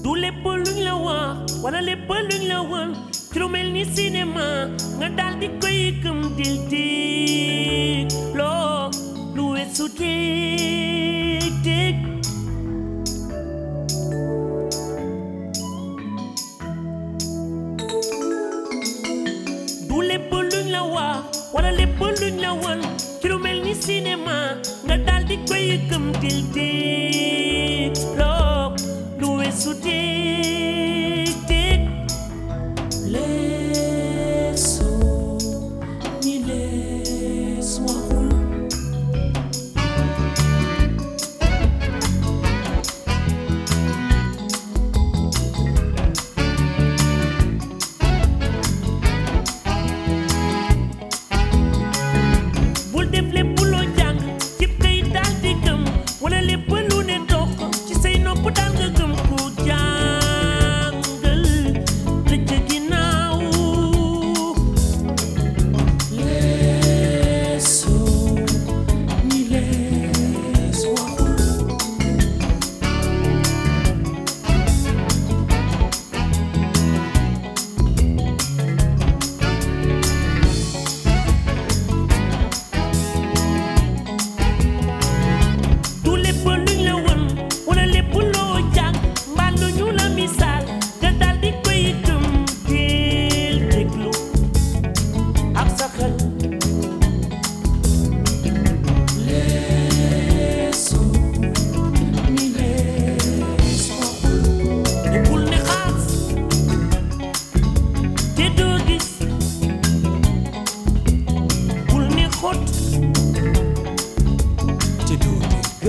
du lépp luñ la wax wala lépp luñ la won ci lu mel ni cinéma nga daal di koy gëm dil dig loo lu weesu dig dig du lépp luñ la wax wala lépp luñ la won ci lu mel ni cinéma nga daal di koy gëm dil dig loo lu weesu dig dig leesoo ni lees waxul bul def lépp loo jàng ci kay daal di gëm wala lépp lu ne dox ci say nopp daal nga gëm ko jàngal la ca ginnaaw leesoo ni lees waxul du lépp luñ la won wala lépp loo jàng mbaa lu ñu la misaal nga daal di koy gëm teel déglu ak sa xel leesoo ni lees waxul te bul ne xaas te doo gis bul ne xot te doo dégg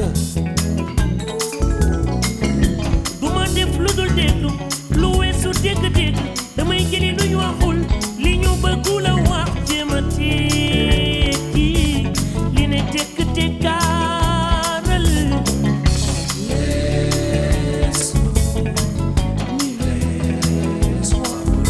duma def lu dul déglu lu weesu dégg-dégg damay jëli lu ñu waxul li ñu bëggu la wax jéem a tekki li ne tekk tekkaaral leesoo ni lees waxul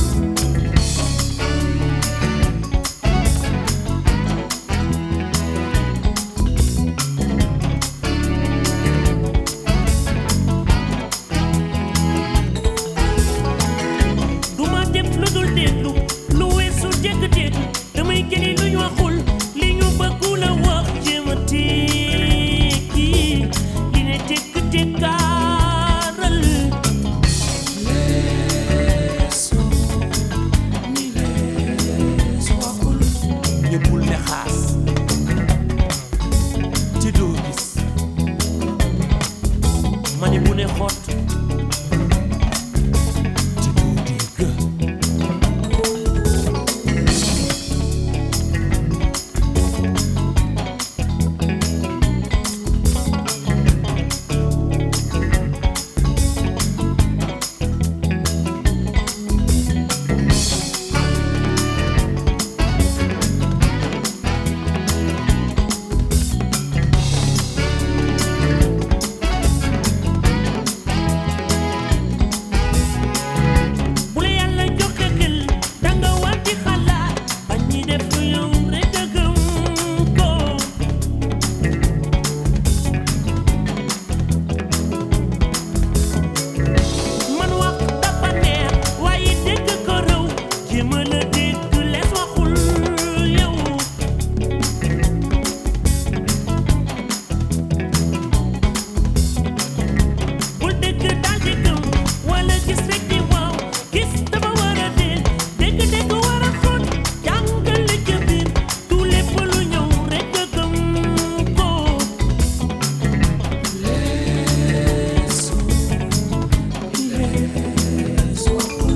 duma def lu dul déglu lu weesu dégg-dégg damay jëli lu ñu waxul li ñu bëggu la wax jéem a tekki li ne tekk tekkaaral leesoo ni lees waxul ñëppul ne xaas ci doo gis ma ne bu ne xot ci doo dégg bu la yàlla joxe xel danga war di xalaat bañ ñi def lu yow rek a gëm ko man wax dafa neex waaye dégg ko raw jéem a la dégg lees waxul yow bul dégg daal di gëm wala gis rek di waaw gis dafa war a dee dégg war a xóot jàngal li ca biir du lépp lu ñëw rek a gëm ko leesoo lees waxul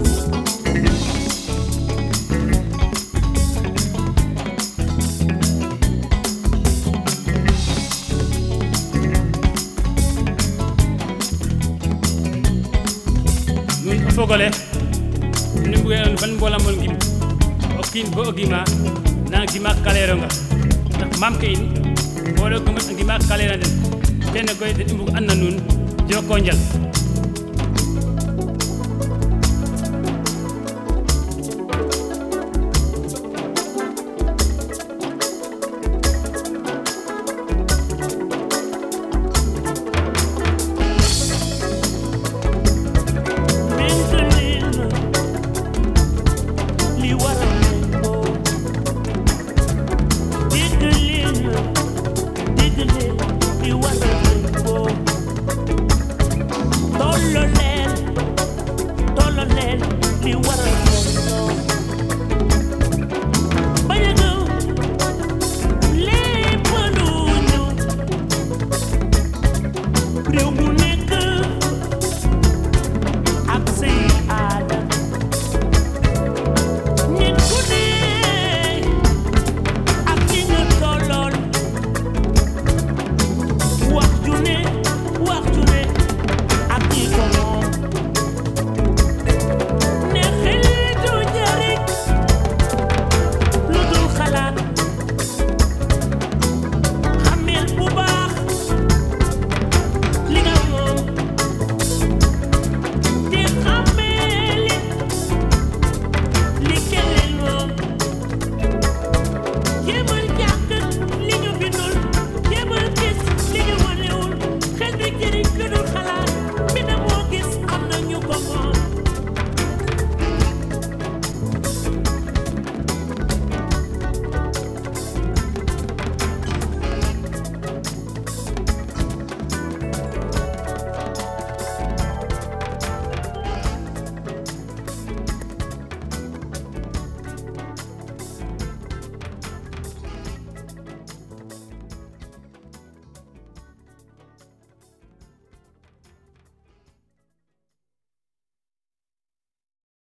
nun o fogole nu mbuge ban mbolamol ngim o kiin bo o gima na gima kaleronga ndax mam ke in boɗo gima a ngima kalera den kene koy den i mbug an na nuun joko njal